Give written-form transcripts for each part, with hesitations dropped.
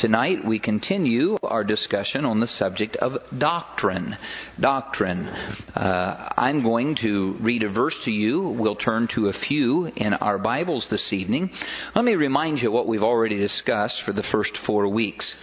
Tonight we continue our discussion on the subject of doctrine. Doctrine. I'm going to read a verse to you. We'll turn to a few in our Bibles this evening. Let me remind you what we've already discussed for the first 4 weeks.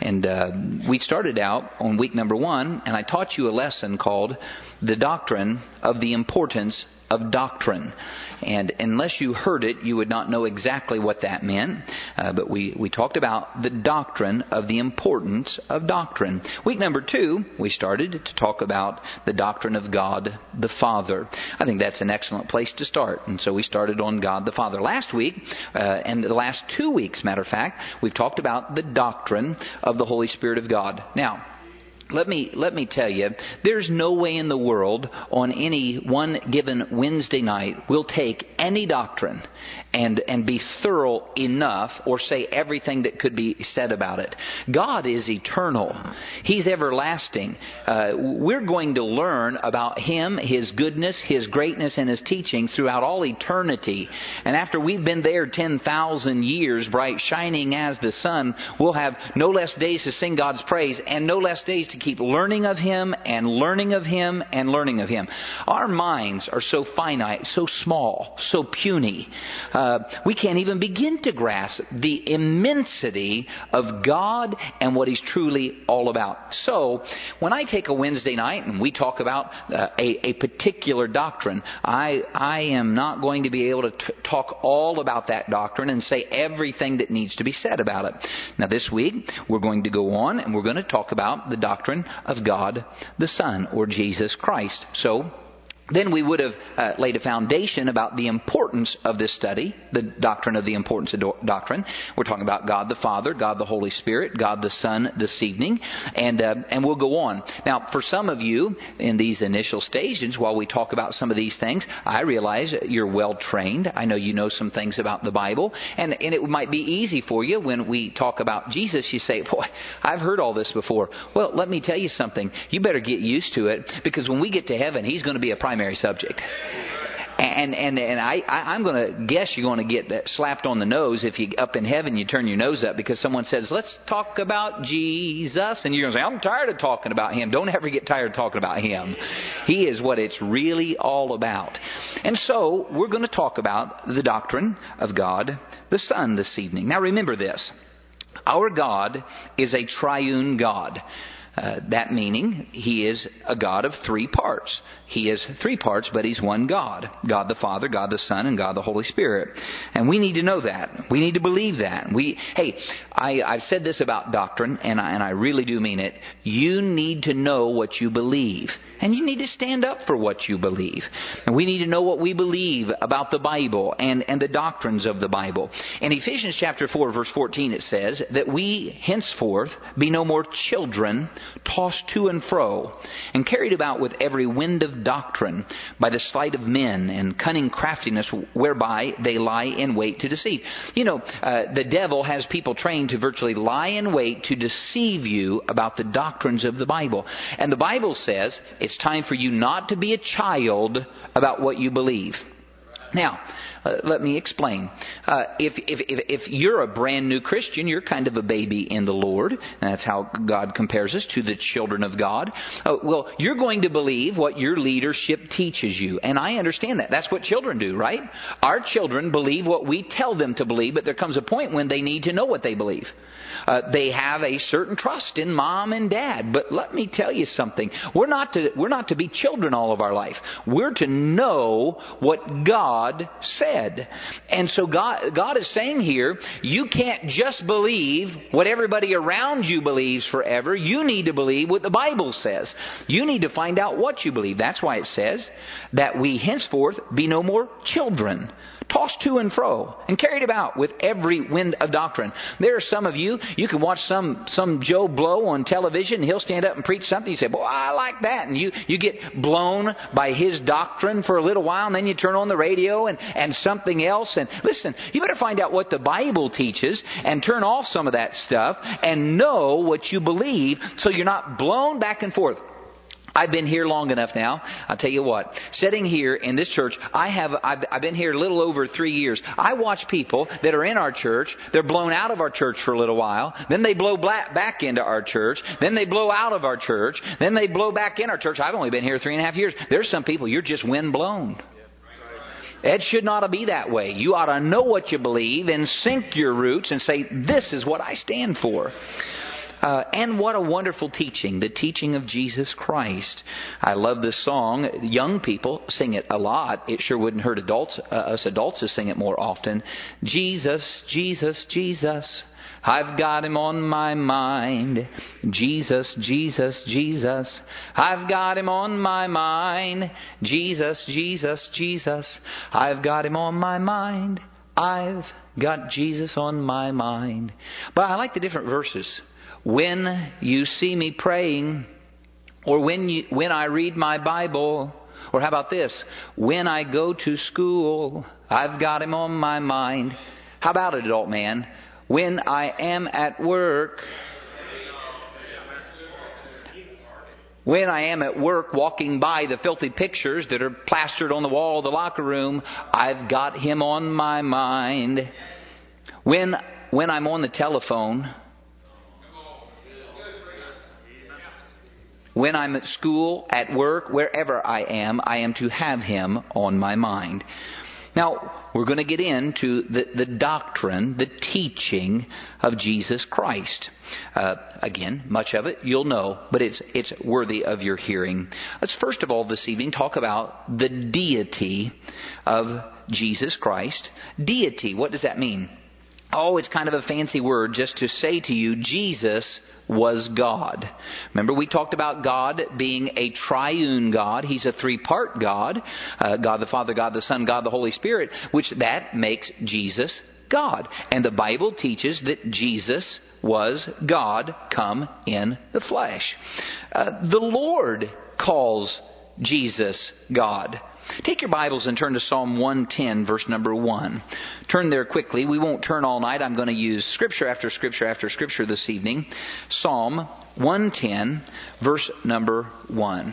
And we started out on week number 1, and I taught you a lesson called The Doctrine of the Importance of Doctrine. And unless you heard it, you would not know exactly what that meant. But we talked about the doctrine of the importance of doctrine. Week number 2, we started to talk about the doctrine of God the Father. I think that's an excellent place to start. And so we started on God the Father. Last week, and the last 2 weeks, matter of fact, we've talked about the doctrine of the Holy Spirit of God. Now, let me tell you, there's no way in the world on any one given Wednesday night we'll take any doctrine and be thorough enough or say everything that could be said about it. God is eternal. He's everlasting. We're going to learn about Him, His goodness, His greatness, and His teaching throughout all eternity. And after we've been there 10,000 years, bright shining as the sun, we'll have no less days to sing God's praise and no less days to keep learning of Him and learning of Him and learning of Him. Our minds are so finite, so small, so puny. We can't even begin to grasp the immensity of God and what He's truly all about. So, when I take a Wednesday night and we talk about a particular doctrine, I am not going to be able to talk all about that doctrine and say everything that needs to be said about it. Now, this week, we're going to go on and we're going to talk about the doctrine of God the Son, or Jesus Christ. So, then we would have laid a foundation about the importance of this study, the doctrine of the importance of doctrine. We're talking about God the Father, God the Holy Spirit, God the Son this evening, and we'll go on. Now, for some of you in these initial stages, while we talk about some of these things, I realize you're well trained. I know you know some things about the Bible, and it might be easy for you when we talk about Jesus. You say, "Boy, I've heard all this before." Well, let me tell you something. You better get used to it, because when we get to heaven, He's going to be a primary subject. And I'm going to guess you're going to get that slapped on the nose if you up in heaven you turn your nose up because someone says, "Let's talk about Jesus," and you're going to say, "I'm tired of talking about Him." Don't ever get tired of talking about Him. He is what it's really all about. And so we're going to talk about the doctrine of God the Son this evening. Now remember this. Our God is a triune God. That meaning He is a God of 3 parts. He is 3 parts, but He's one God. God the Father, God the Son, and God the Holy Spirit. And we need to know that. We need to believe that. I've said this about doctrine, and I really do mean it. You need to know what you believe. And you need to stand up for what you believe. And we need to know what we believe about the Bible and the doctrines of the Bible. In Ephesians chapter 4, verse 14, it says that we henceforth be no more children, tossed to and fro, and carried about with every wind of doctrine by the sleight of men and cunning craftiness whereby they lie in wait to deceive. You know, the devil has people trained to virtually lie in wait to deceive you about the doctrines of the Bible. And the Bible says it's time for you not to be a child about what you believe. Now, let me explain. If you're a brand new Christian, you're kind of a baby in the Lord. And that's how God compares us to the children of God. Well, you're going to believe what your leadership teaches you. And I understand that. That's what children do, right? Our children believe what we tell them to believe, but there comes a point when they need to know what they believe. They have a certain trust in mom and dad. But let me tell you something. We're not to be children all of our life. We're to know what God said. And so God is saying here, you can't just believe what everybody around you believes forever. You need to believe what the Bible says. You need to find out what you believe. That's why it says that we henceforth be no more children, tossed to and fro, and carried about with every wind of doctrine. There are some of you can watch some Joe Blow on television, and he'll stand up and preach something. You say, "Boy, I like that." And you get blown by his doctrine for a little while, and then you turn on the radio and something else. And listen, you better find out what the Bible teaches and turn off some of that stuff and know what you believe so you're not blown back and forth. I've been here long enough now. I'll tell you what. Sitting here in this church, I've been here a little over 3 years. I watch people that are in our church. They're blown out of our church for a little while. Then they blow back into our church. Then they blow out of our church. Then they blow back in our church. I've only been here 3.5 years. There's some people, you're just wind blown. It should not be that way. You ought to know what you believe and sink your roots and say, this is what I stand for. And what a wonderful teaching, the teaching of Jesus Christ. I love this song. Young people sing it a lot. It sure wouldn't hurt us adults to sing it more often. Jesus, Jesus, Jesus, I've got Him on my mind. Jesus, Jesus, Jesus, I've got Him on my mind. Jesus, Jesus, Jesus, I've got Him on my mind. I've got Jesus on my mind. But I like the different verses. When you see me praying, or when I read my Bible, or how about this? When I go to school, I've got Him on my mind. How about it, adult man? When I am at work, walking by the filthy pictures that are plastered on the wall of the locker room, I've got Him on my mind. When I'm on the telephone, when I'm at school, at work, wherever I am to have Him on my mind. Now, we're going to get into the doctrine, the teaching of Jesus Christ. Again, much of it you'll know, but it's worthy of your hearing. Let's first of all this evening talk about the deity of Jesus Christ. Deity, what does that mean? Oh, it's kind of a fancy word just to say to you, Jesus was God. Remember, we talked about God being a triune God. He's a three-part God. God the Father, God the Son, God the Holy Spirit, which that makes Jesus God. And the Bible teaches that Jesus was God come in the flesh. The Lord calls Jesus God. Take your Bibles and turn to Psalm 110, verse number 1. Turn there quickly. We won't turn all night. I'm going to use scripture after scripture after scripture this evening. Psalm 110, verse number 1.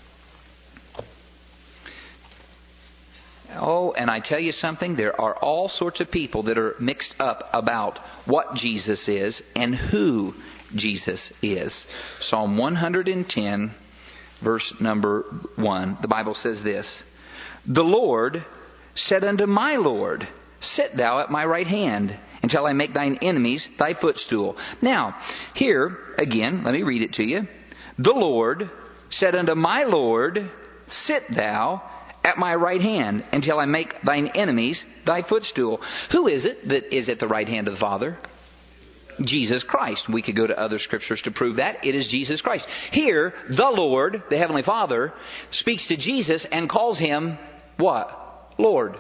Oh, and I tell you something, there are all sorts of people that are mixed up about what Jesus is and who Jesus is. Psalm 110, verse number 1. The Bible says this: The Lord said unto my Lord, Sit thou at my right hand, until I make thine enemies thy footstool. Now, here, again, let me read it to you. The Lord said unto my Lord, Sit thou at my right hand, until I make thine enemies thy footstool. Who is it that is at the right hand of the Father? Jesus Christ. We could go to other scriptures to prove that. It is Jesus Christ. Here, the Lord, the Heavenly Father, speaks to Jesus and calls Him what? Lord.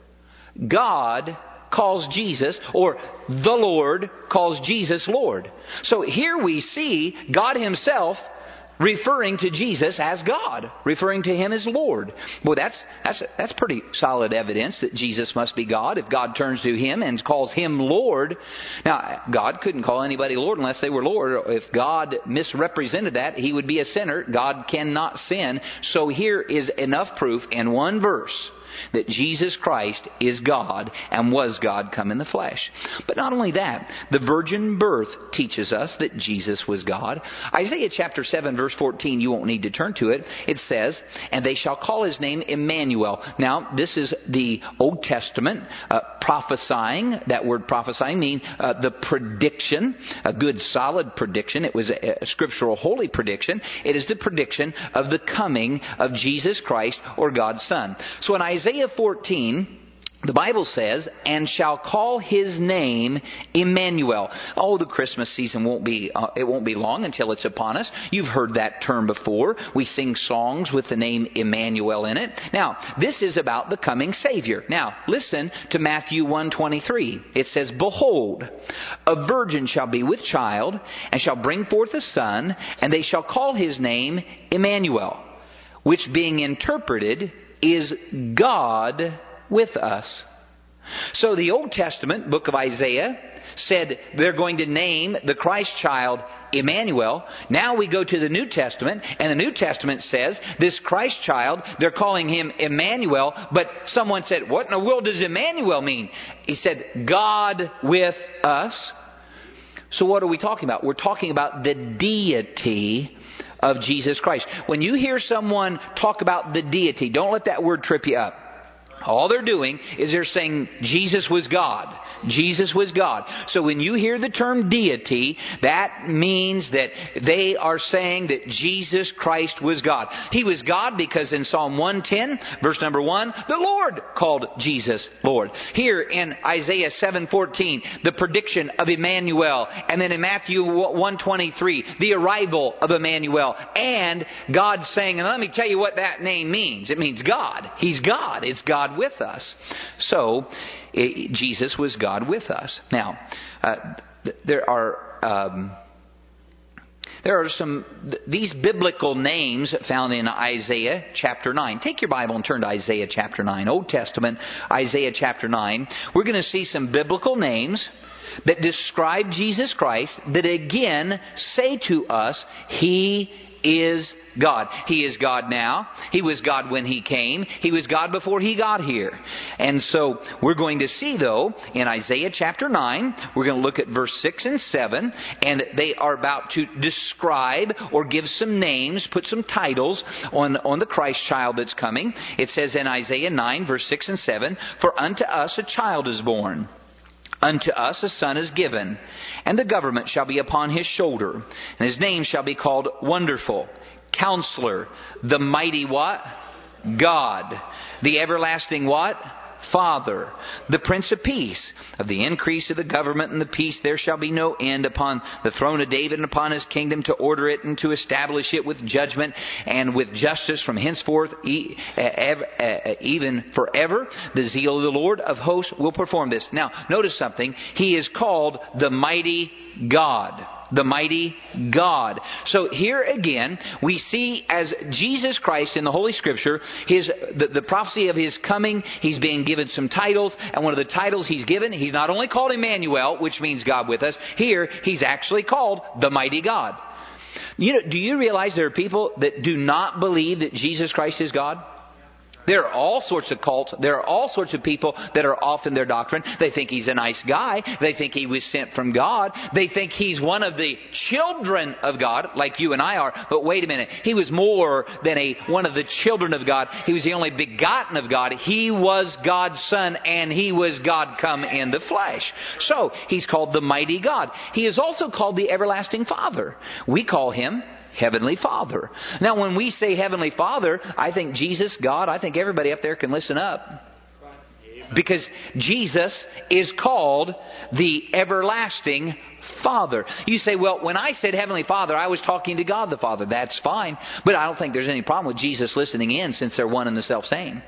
God calls Jesus, or the Lord calls Jesus Lord. So here we see God Himself referring to Jesus as God, referring to Him as Lord. Well, that's pretty solid evidence that Jesus must be God if God turns to Him and calls Him Lord. Now, God couldn't call anybody Lord unless they were Lord. If God misrepresented that, He would be a sinner. God cannot sin. So here is enough proof in one verse that Jesus Christ is God and was God come in the flesh. But not only that, the virgin birth teaches us that Jesus was God. Isaiah chapter 7 verse 14, you won't need to turn to it. It says, And they shall call His name Emmanuel. Now, this is the Old Testament prophesying. That word prophesying means the prediction, a good solid prediction. It was a scriptural holy prediction. It is the prediction of the coming of Jesus Christ, or God's Son. So in Isaiah 14, the Bible says, and shall call His name Emmanuel. Oh, the Christmas season won't be long until it's upon us. You've heard that term before. We sing songs with the name Emmanuel in it. Now, this is about the coming Savior. Now, listen to Matthew 1:23. It says, Behold, a virgin shall be with child, and shall bring forth a son, and they shall call His name Emmanuel, which being interpreted is God with us. So the Old Testament book of Isaiah said they're going to name the Christ child Emmanuel. Now we go to the New Testament, and the New Testament says this Christ child, they're calling him Emmanuel, but someone said, what in the world does Emmanuel mean? He said, God with us. So what are we talking about? We're talking about the deity of Jesus Christ. When you hear someone talk about the deity, don't let that word trip you up. All they're doing is they're saying Jesus was God. Jesus was God. So when you hear the term deity, that means that they are saying that Jesus Christ was God. He was God because in Psalm 110, verse number 1, the Lord called Jesus Lord. Here in Isaiah 7:14, the prediction of Emmanuel. And then in Matthew 1:23, the arrival of Emmanuel. And God saying, and let me tell you what that name means. It means God. He's God. It's God with us. So, Jesus was God with us. Now, there are these biblical names found in Isaiah chapter 9. Take your Bible and turn to Isaiah chapter 9. Old Testament, Isaiah chapter 9. We're going to see some biblical names that describe Jesus Christ that again say to us, He is God. He is God now. He was God when He came. He was God before He got here. And so we're going to see, though, in Isaiah chapter 9, we're going to look at verse 6 and 7, and they are about to describe or give some names, put some titles on the Christ child that's coming. It says in Isaiah 9, verse 6 and 7, For unto us a child is born. Unto us a son is given, and the government shall be upon his shoulder, and his name shall be called Wonderful, Counselor, the Mighty what? God, the Everlasting what? Father, the Prince of Peace. Of the increase of the government and the peace there shall be no end upon the throne of David and upon his kingdom, to order it and to establish it with judgment and with justice from henceforth even forever. The zeal of the Lord of hosts will perform this. Now, notice something. He is called the Mighty God. The Mighty God. So here again, we see as Jesus Christ in the Holy Scripture, the prophecy of His coming, He's being given some titles, and one of the titles He's given, He's not only called Emmanuel, which means God with us, here He's actually called the Mighty God. Do you realize there are people that do not believe that Jesus Christ is God? There are all sorts of cults. There are all sorts of people that are off in their doctrine. They think He's a nice guy. They think He was sent from God. They think He's one of the children of God, like you and I are. But wait a minute. He was more than one of the children of God. He was the only begotten of God. He was God's Son, and He was God come in the flesh. So, He's called the Mighty God. He is also called the Everlasting Father. We call Him Heavenly Father. Now, when we say Heavenly Father, I think Jesus, God, I think everybody up there can listen up. Because Jesus is called the Everlasting Father. You say, well, when I said Heavenly Father, I was talking to God the Father. That's fine. But I don't think there's any problem with Jesus listening in, since they're one and the self same.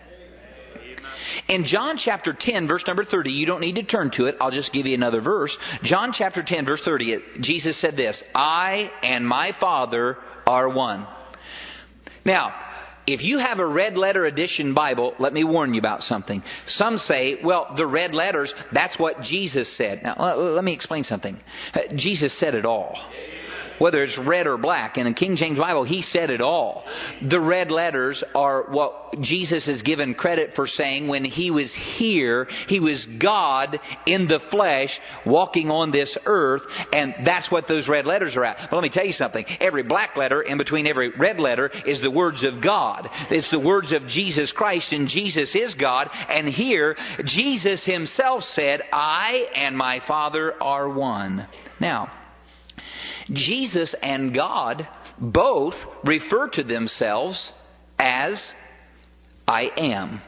In John chapter 10, verse number 30, you don't need to turn to it. I'll just give you another verse. John chapter 10, verse 30, Jesus said this, I and my Father are one. Now, if you have a red letter edition Bible, let me warn you about something. Some say, well, the red letters, that's what Jesus said. Now, let me explain something. Jesus said it all. Whether it's red or black. In the King James Bible, He said it all. The red letters are what Jesus is given credit for saying when He was here. He was God in the flesh walking on this earth. And that's what those red letters are at. But let me tell you something. Every black letter in between every red letter is the words of God. It's the words of Jesus Christ, and Jesus is God. And here, Jesus Himself said, I and my Father are one. Now, Jesus and God both refer to themselves as I am.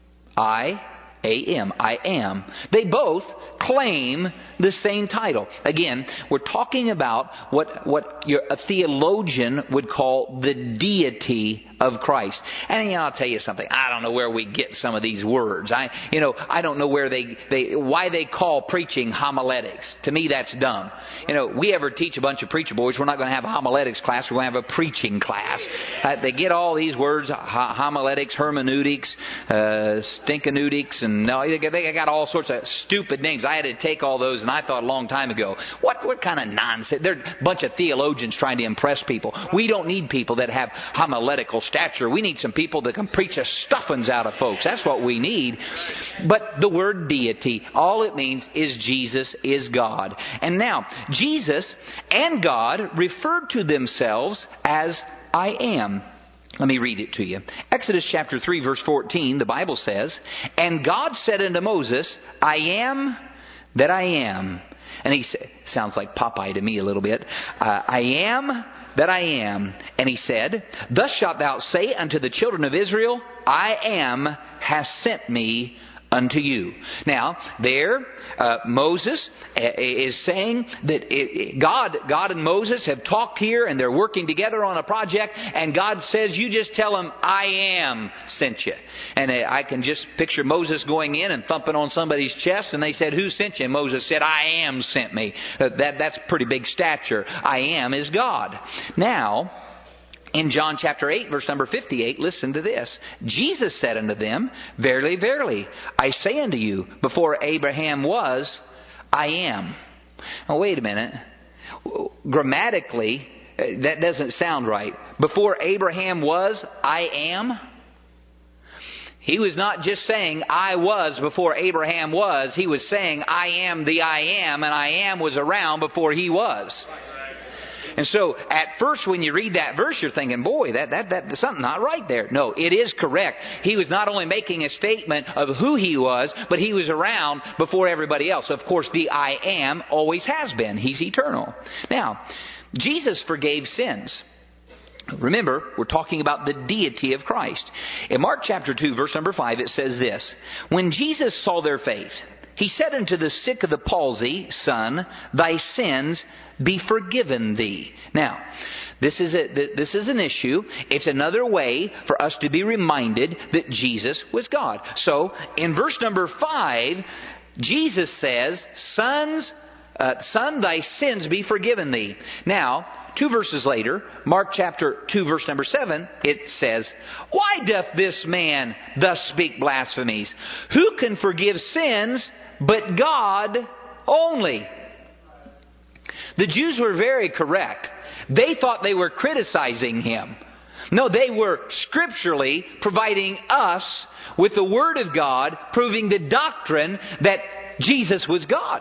I-A-M. I am. They both claim the same title. Again, we're talking about what a theologian would call the deity of Christ. And I'll tell you something. I don't know where we get some of these words. I don't know where why they call preaching homiletics. To me, that's dumb. We ever teach a bunch of preacher boys, we're not going to have a homiletics class. We're going to have a preaching class. They get all these words: homiletics, hermeneutics, stinkeneutics, and they got all sorts of stupid names. I had to take all those and I thought a long time ago, what kind of nonsense? They're a bunch of theologians trying to impress people. We don't need people that have homiletical stature. We need some people that can preach the stuffings out of folks. That's what we need. But the word deity, all it means is Jesus is God. And now, Jesus and God referred to themselves as I am. Let me read it to you. Exodus chapter 3 verse 14, the Bible says, "And God said unto Moses, I am that I am." And he sounds like Popeye to me a little bit. I am that I am. And he said, "Thus shalt thou say unto the children of Israel, I am has sent me unto you." Now, there, Moses is saying that God and Moses have talked here and they're working together on a project, and God says, you just tell them, I am sent you. And I can just picture Moses going in and thumping on somebody's chest, and they said, who sent you? And Moses said, I am sent me. That's pretty big stature. I am is God. Now, in John chapter 8, verse number 58, listen to this. Jesus said unto them, Verily, verily, I say unto you, before Abraham was, I am. Now, wait a minute. Grammatically, that doesn't sound right. Before Abraham was, I am? He was not just saying, I was before Abraham was. He was saying, I am the I am, and I am was around before he was. And so, at first, when you read that verse, you're thinking, boy, there's something not right there. No, it is correct. He was not only making a statement of who he was, but he was around before everybody else. Of course, the I am always has been. He's eternal. Now, Jesus forgave sins. Remember, we're talking about the deity of Christ. In Mark chapter 2, verse number 5, it says this, "When Jesus saw their faith, He said unto the sick of the palsy, Son, thy sins be forgiven thee." Now, this is an issue. It's another way for us to be reminded that Jesus was God. So, in verse number 5, Jesus says, Son, thy sins be forgiven thee. Now, 2 verses later, Mark chapter 2, verse number 7, it says, "Why doth this man thus speak blasphemies? Who can forgive sins but God only?" The Jews were very correct. They thought they were criticizing Him. No, they were scripturally providing us with the Word of God, proving the doctrine that Jesus was God.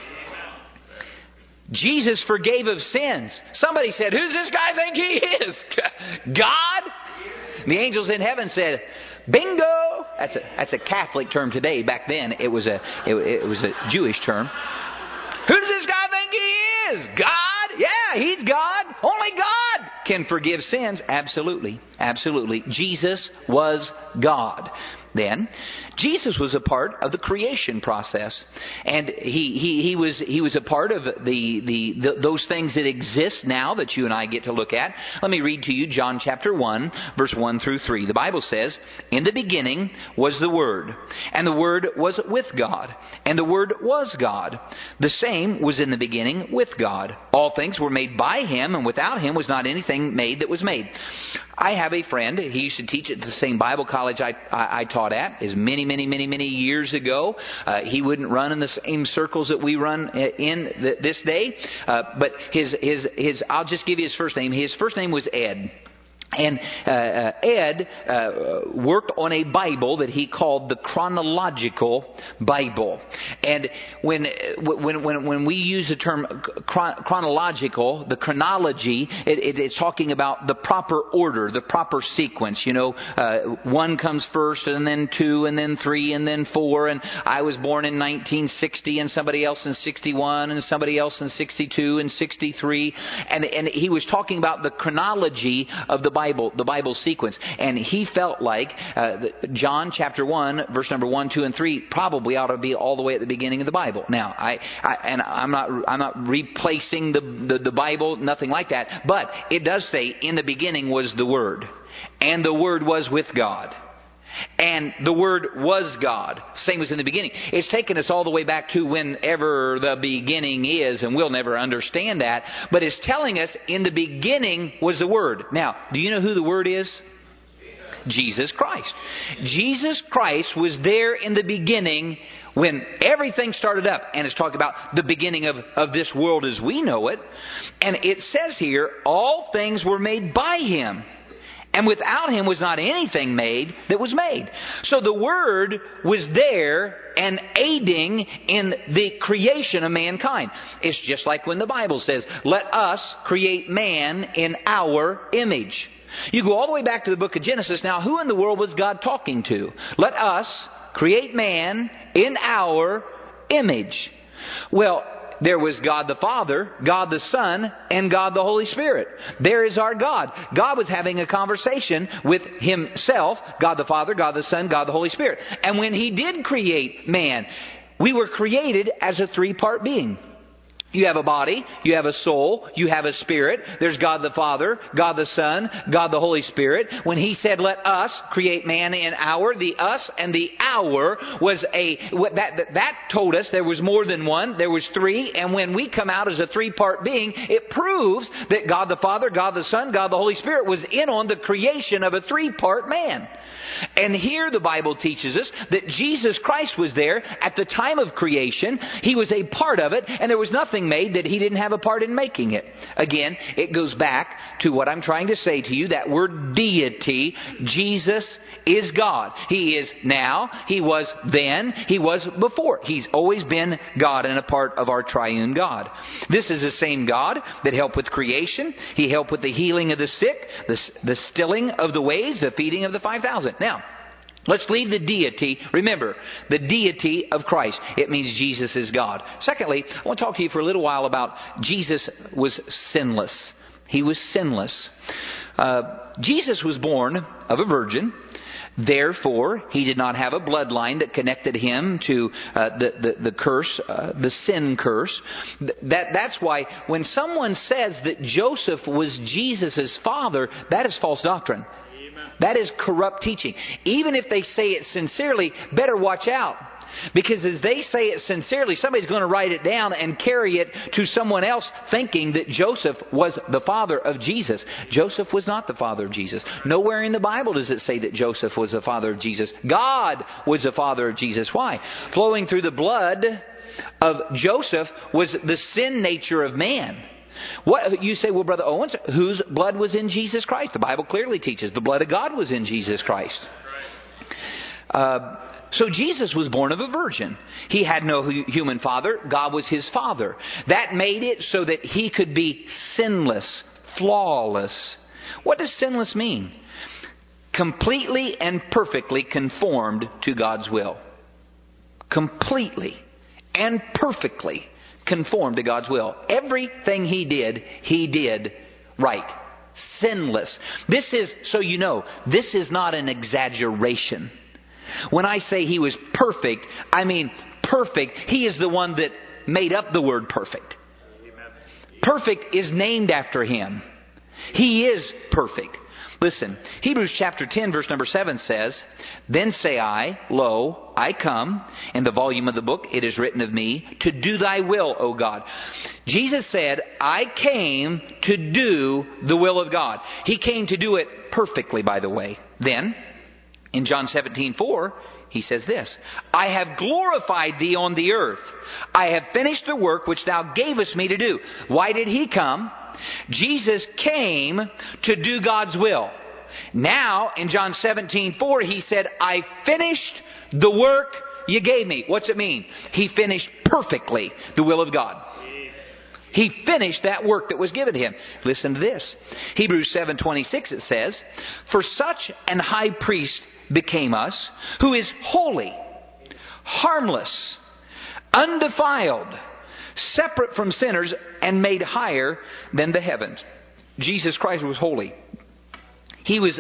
Jesus forgave of sins. Somebody said, who's this guy think he is? God? The angels in heaven said, bingo! That's a Catholic term today. Back then it was a Jewish term. Who does this guy think he is? God? Yeah, He's God. Only God can forgive sins. Absolutely. Absolutely. Jesus was God. Then, Jesus was a part of the creation process, and he was a part of those things that exist now that you and I get to look at. Let me read to you John chapter 1, verse 1 through 3. The Bible says, "In the beginning was the Word, and the Word was with God, and the Word was God. The same was in the beginning with God. All things were made by Him, and without Him was not anything made that was made." I have a friend. He used to teach at the same Bible college I taught at. Is many years ago. He wouldn't run in the same circles that we run in this day. But his I'll just give you his first name. His first name was Ed. And Ed worked on a Bible that he called the Chronological Bible. And when we use the term chronological, the chronology, it's talking about the proper order, the proper sequence. You know, 1 comes first, and then 2, and then 3, and then 4. And I was born in 1960, and somebody else in 61, and somebody else in 62, and 63. And he was talking about the chronology of the Bible sequence. And he felt like John chapter 1, verse number 1, 2, and 3 probably ought to be all the way at the beginning of the Bible. Now, I'm not replacing the Bible, nothing like that. But it does say, in the beginning was the Word, and the Word was with God, and the Word was God. Same as in the beginning. It's taken us all the way back to whenever the beginning is, and we'll never understand that. But it's telling us in the beginning was the Word. Now, do you know who the Word is? Jesus Christ. Jesus Christ was there in the beginning when everything started up. And it's talking about the beginning of this world as we know it. And it says here, all things were made by Him. And without Him was not anything made that was made. So the Word was there and aiding in the creation of mankind. It's just like when the Bible says, let us create man in our image. You go all the way back to the book of Genesis. Now, who in the world was God talking to? Let us create man in our image. Well, there was God the Father, God the Son, and God the Holy Spirit. There is our God. God was having a conversation with Himself, God the Father, God the Son, God the Holy Spirit. And when He did create man, we were created as a three-part being. You have a body, you have a soul, you have a spirit. There's God the Father, God the Son, God the Holy Spirit. When He said, let us create man in our, the us and the our was that told us there was more than one, there was three. And when we come out as a three-part being, it proves that God the Father, God the Son, God the Holy Spirit was in on the creation of a three-part man. And here the Bible teaches us that Jesus Christ was there at the time of creation. He was a part of it, and there was nothing made that He didn't have a part in making it. Again, it goes back to what I'm trying to say to you, that word deity. Jesus is God. He is now, He was then, He was before. He's always been God and a part of our triune God. This is the same God that helped with creation. He helped with the healing of the sick, the stilling of the waves, the feeding of the 5,000. Now, let's leave the deity. Remember, the deity of Christ. It means Jesus is God. Secondly, I want to talk to you for a little while about Jesus was sinless. He was sinless. Jesus was born of a virgin. Therefore, He did not have a bloodline that connected Him to the curse, the sin curse. That's why when someone says that Joseph was Jesus' father, that is false doctrine. That is corrupt teaching. Even if they say it sincerely, better watch out. Because as they say it sincerely, somebody's going to write it down and carry it to someone else thinking that Joseph was the father of Jesus. Joseph was not the father of Jesus. Nowhere in the Bible does it say that Joseph was the father of Jesus. God was the father of Jesus. Why? Flowing through the blood of Joseph was the sin nature of man. What you say, well, Brother Owens, whose blood was in Jesus Christ? The Bible clearly teaches the blood of God was in Jesus Christ. So Jesus was born of a virgin. He had no human father. God was His father. That made it so that He could be sinless, flawless. What does sinless mean? Completely and perfectly conformed to God's will. Completely and perfectly conformed to God's will. Everything He did right. Sinless. This is, so you know, this is not an exaggeration. When I say He was perfect, I mean perfect. He is the one that made up the word perfect. Perfect is named after Him. He is perfect. Listen, Hebrews chapter 10 verse number 7 says, then say I, lo, I come. In the volume of the book it is written of me, to do Thy will, O God. Jesus said, I came to do the will of God. He came to do it perfectly, by the way. Then, in John 17:4, He says this, I have glorified Thee on the earth. I have finished the work which Thou gavest me to do. Why did He come? Jesus came to do God's will. Now, in John 17:4, He said, I finished the work You gave me. What's it mean? He finished perfectly the will of God. He finished that work that was given to Him. Listen to this. Hebrews 7:26 it says, for such an high priest became us, who is holy, harmless, undefiled, separate from sinners, and made higher than the heavens. Jesus Christ was holy. He was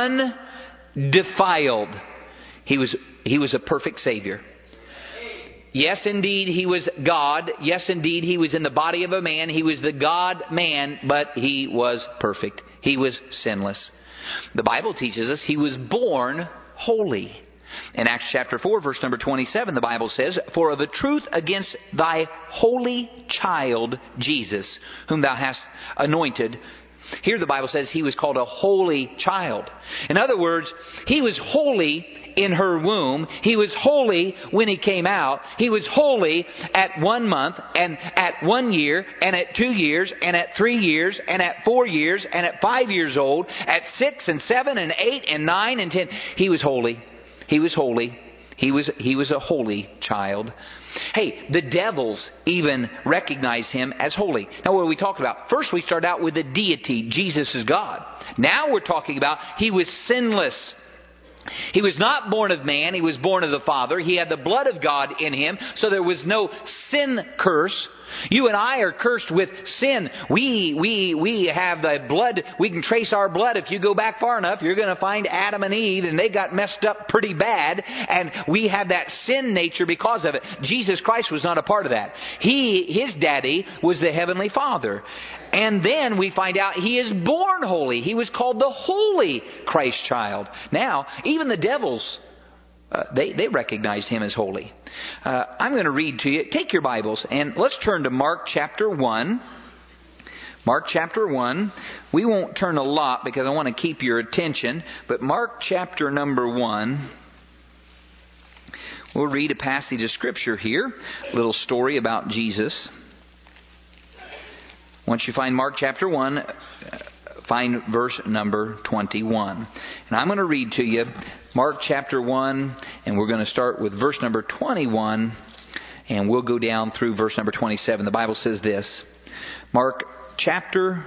undefiled. He was a perfect Savior. Yes, indeed, He was God. Yes, indeed, He was in the body of a man. He was the God-man, but He was perfect. He was sinless. The Bible teaches us He was born holy. In Acts chapter 4, verse number 27, the Bible says, for of a truth against Thy holy child, Jesus, whom Thou hast anointed, Here the Bible says he was called a holy child. In other words, he was holy in her womb. He was holy when he came out. He was holy at 1 month, and at 1 year, and at 2 years, and at 3 years, and at 4 years, and at 5 years old, at 6 and 7 and 8 and 9 and 10. He was holy. He was holy. He was a holy child. Hey, the devils even recognize him as holy. Now, what are we talking about? First, we start out with the deity. Jesus is God. Now we're talking about he was sinless. He was not born of man. He was born of the Father. He had the blood of God in him, so there was no sin curse. You and I are cursed with sin. We have the blood. We can trace our blood. If you go back far enough, you're going to find Adam and Eve, and they got messed up pretty bad. And we have that sin nature because of it. Jesus Christ was not a part of that. His daddy was the Heavenly Father. And then we find out he is born holy. He was called the Holy Christ child. Now, even the devils, they recognized him as holy. I'm going to read to you. Take your Bibles and let's turn to Mark chapter 1. Mark chapter 1. We won't turn a lot because I want to keep your attention. But Mark chapter number 1. We'll read a passage of Scripture here. A little story about Jesus. Once you find Mark chapter 1, find verse number 21. And I'm going to read to you Mark chapter 1, and we're going to start with verse number 21, and we'll go down through verse number 27. The Bible says this. Mark chapter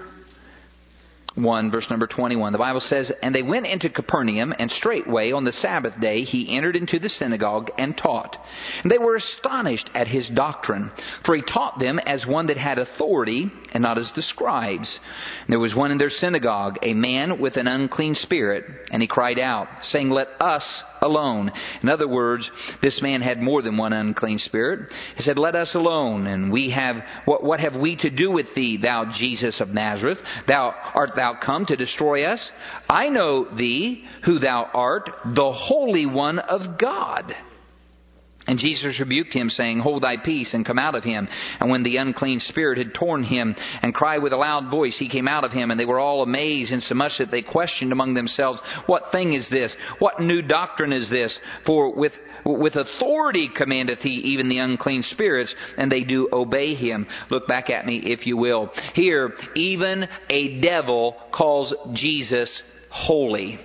1, verse number 21. The Bible says, "And they went into Capernaum, and straightway on the Sabbath day he entered into the synagogue and taught. And they were astonished at his doctrine, for he taught them as one that had authority, and not as the scribes. And there was one in their synagogue, a man with an unclean spirit, and he cried out, saying, Let us alone." In other words, this man had more than one unclean spirit. He said, "Let us alone, and we have what have we to do with thee, thou Jesus of Nazareth? Art thou come to destroy us? I know thee, who thou art, the Holy One of God." And Jesus rebuked him, saying, "Hold thy peace, and come out of him." And when the unclean spirit had torn him, and cried with a loud voice, he came out of him. And they were all amazed, insomuch that they questioned among themselves, "What thing is this? What new doctrine is this? For with authority commandeth he even the unclean spirits, and they do obey him." Look back at me, if you will. Here, even a devil calls Jesus holy.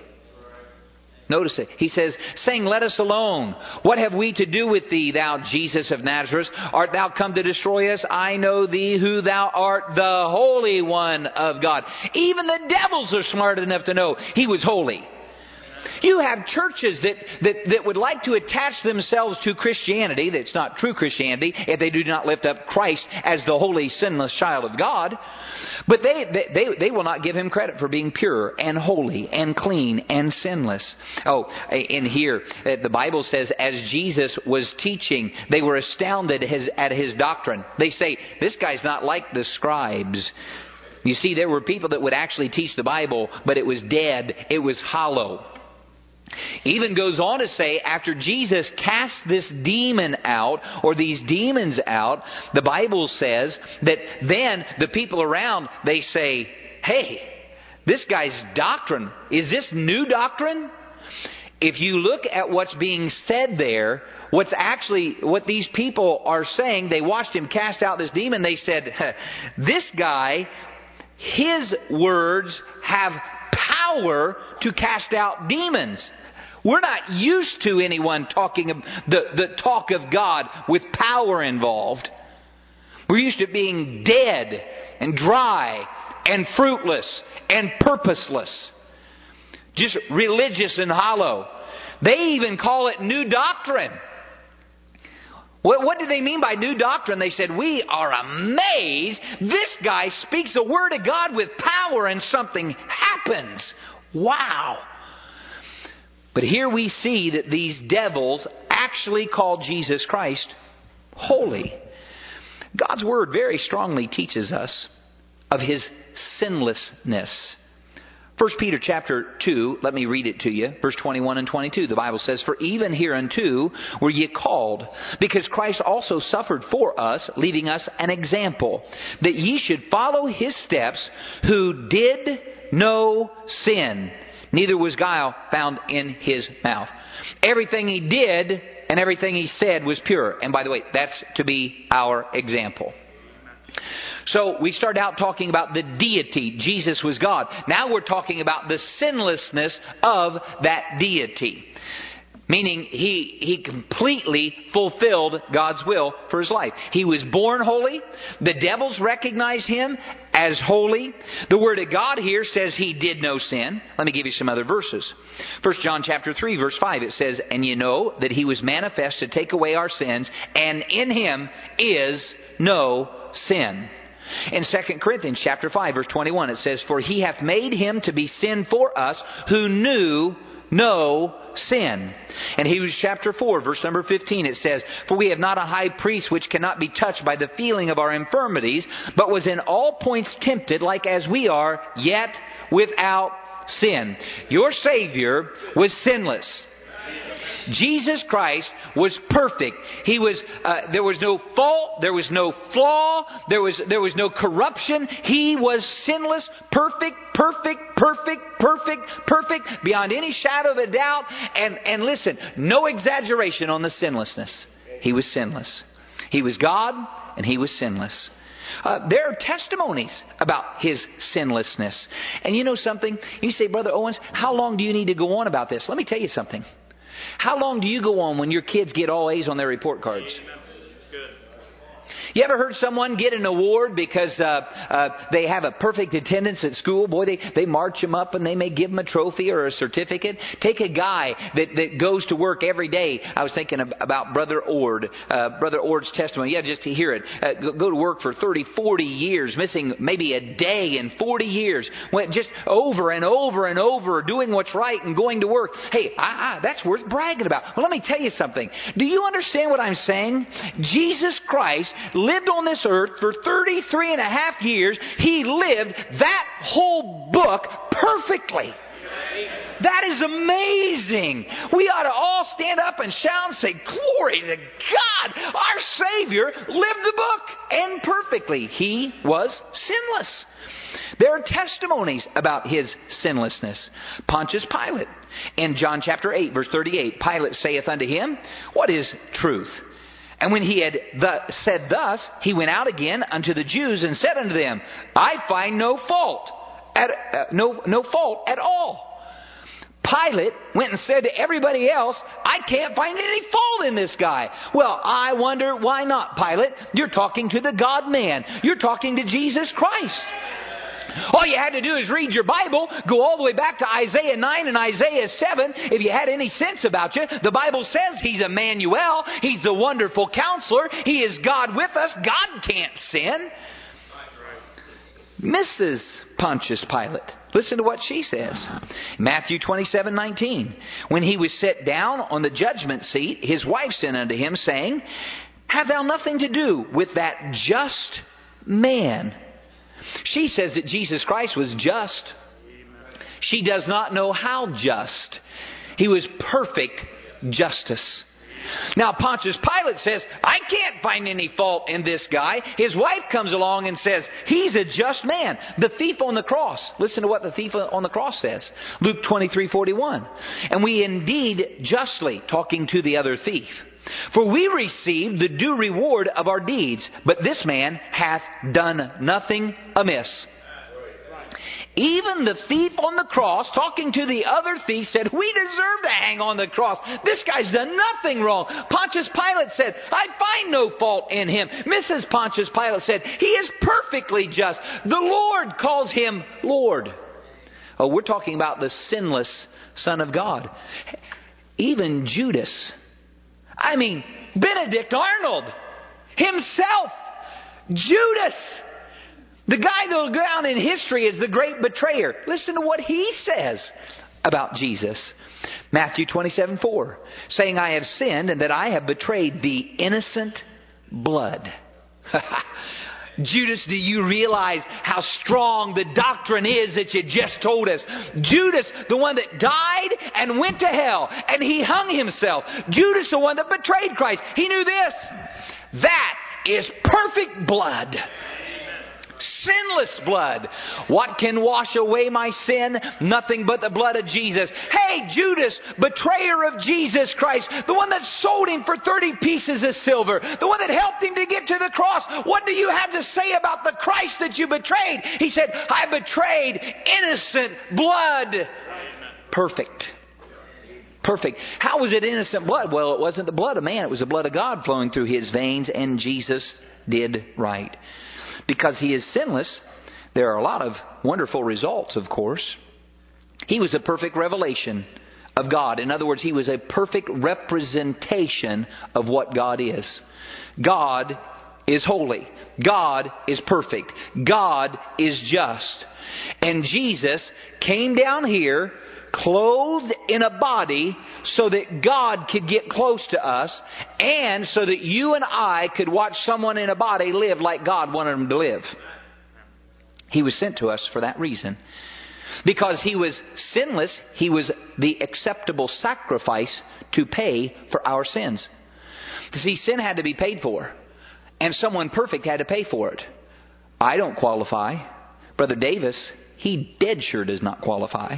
Notice it. He says, saying, "Let us alone. What have we to do with thee, thou Jesus of Nazareth? Art thou come to destroy us? I know thee, who thou art, the Holy One of God." Even the devils are smart enough to know he was holy. You have churches that would like to attach themselves to Christianity. That's not true Christianity if they do not lift up Christ as the holy, sinless child of God. But they will not give him credit for being pure and holy and clean and sinless. Oh, in here, the Bible says, as Jesus was teaching, they were astounded at his doctrine. They say, "This guy's not like the scribes." You see, there were people that would actually teach the Bible, but it was dead. It was hollow. Even goes on to say, after Jesus cast this demon out, or these demons out, the Bible says that then the people around, they say, "Hey, this guy's doctrine, is this new doctrine?" If you look at what's being said there, what these people are saying, they watched him cast out this demon, they said, "This guy, his words have power to cast out demons. We're not used to anyone talking the talk of God with power involved. We're used to being dead and dry and fruitless and purposeless. Just religious and hollow." They even call it new doctrine. What do they mean by new doctrine? They said, "We are amazed. This guy speaks the word of God with power and something happens." Wow. But here we see that these devils actually called Jesus Christ holy. God's Word very strongly teaches us of His sinlessness. 1 Peter chapter 2, let me read it to you. Verse 21 and 22, the Bible says, "For even hereunto were ye called, because Christ also suffered for us, leaving us an example, that ye should follow His steps, who did no sin. Neither was guile found in His mouth." Everything He did and everything He said was pure. And by the way, that's to be our example. So we started out talking about the deity. Jesus was God. Now we're talking about the sinlessness of that deity. Meaning He completely fulfilled God's will for His life. He was born holy. The devils recognized Him as holy. The Word of God here says He did no sin. Let me give you some other verses. 1 John chapter 3 verse 5, it says, "And ye know that He was manifest to take away our sins, and in Him is no sin." In 2 Corinthians chapter 5 verse 21, it says, "For He hath made Him to be sin for us, who knew no sin." In Hebrews chapter 4 verse number 15, it says, "For we have not a high priest which cannot be touched by the feeling of our infirmities, but was in all points tempted like as we are, yet without sin." Your Savior was sinless. Jesus Christ was perfect. He was. There was no fault. There was no flaw. There was no corruption. He was sinless, perfect, beyond any shadow of a doubt. And listen, no exaggeration on the sinlessness. He was sinless. He was God, and He was sinless. There are testimonies about His sinlessness. And you know something? You say, "Brother Owens, how long do you need to go on about this?" Let me tell you something. How long do you go on when your kids get all A's on their report cards? You ever heard someone get an award because they have a perfect attendance at school? Boy, they march them up and they may give them a trophy or a certificate. Take a guy that goes to work every day. I was thinking about Brother Ord. Brother Ord's testimony. Yeah, just to hear it. Go to work for 30, 40 years, missing maybe a day in 40 years. Went just over and over and over, doing what's right and going to work. Hey, that's worth bragging about. Well, let me tell you something. Do you understand what I'm saying? Jesus Christ lived on this earth for 33 and a half years. He lived that whole book perfectly. That is amazing. We ought to all stand up and shout and say, "Glory to God! Our Savior lived the book, and perfectly. He was sinless." There are testimonies about His sinlessness. Pontius Pilate, in John chapter 8, verse 38, Pilate saith unto Him, "What is truth?" And when he had said thus, he went out again unto the Jews and said unto them, "I find no fault at all." Pilate went and said to everybody else, "I can't find any fault in this guy." Well, I wonder why not, Pilate? You're talking to the God-man. You're talking to Jesus Christ. All you had to do is read your Bible, go all the way back to Isaiah 9 and Isaiah 7. If you had any sense about you, the Bible says He's Emmanuel. He's the wonderful counselor. He is God with us. God can't sin. Mrs. Pontius Pilate, listen to what she says. Matthew 27:19. When he was set down on the judgment seat, his wife sent unto him, saying, "Have thou nothing to do with that just man?" She says that Jesus Christ was just. She does not know how just. He was perfect justice. Now Pontius Pilate says, "I can't find any fault in this guy." His wife comes along and says, "He's a just man." The thief on the cross. Listen to what the thief on the cross says. Luke 23:41. "And we indeed justly," talking to the other thief, "for we received the due reward of our deeds, but this man hath done nothing amiss." Even the thief on the cross, talking to the other thief, said, "We deserve to hang on the cross. This guy's done nothing wrong." Pontius Pilate said, "I find no fault in him." Mrs. Pontius Pilate said, "He is perfectly just." The Lord calls him Lord. Oh, we're talking about the sinless Son of God. Even Judas, Benedict Arnold himself, Judas, the guy that will go down in history as the great betrayer. Listen to what he says about Jesus. Matthew 27:4, saying, "I have sinned and that I have betrayed the innocent blood." Judas, do you realize how strong the doctrine is that you just told us? Judas, the one that died and went to hell, and he hung himself. Judas, the one that betrayed Christ. He knew this. That is perfect blood. Sinless blood. What can wash away my sin? Nothing but the blood of Jesus. Hey, Judas, betrayer of Jesus Christ, the one that sold him for 30 pieces of silver, the one that helped him to get to the cross, what do you have to say about the Christ that you betrayed? He said, I betrayed innocent blood. Perfect. Perfect. How was it innocent blood? Well, it wasn't the blood of man. It was the blood of God flowing through his veins, and Jesus did right. Because he is sinless, there are a lot of wonderful results, of course. He was a perfect revelation of God. In other words, he was a perfect representation of what God is. God is holy. God is perfect. God is just. And Jesus came down here clothed in a body so that God could get close to us, and so that you and I could watch someone in a body live like God wanted them to live. He was sent to us for that reason. Because he was sinless, he was the acceptable sacrifice to pay for our sins. See, sin had to be paid for, and someone perfect had to pay for it. I don't qualify. Brother Davis, he dead sure does not qualify.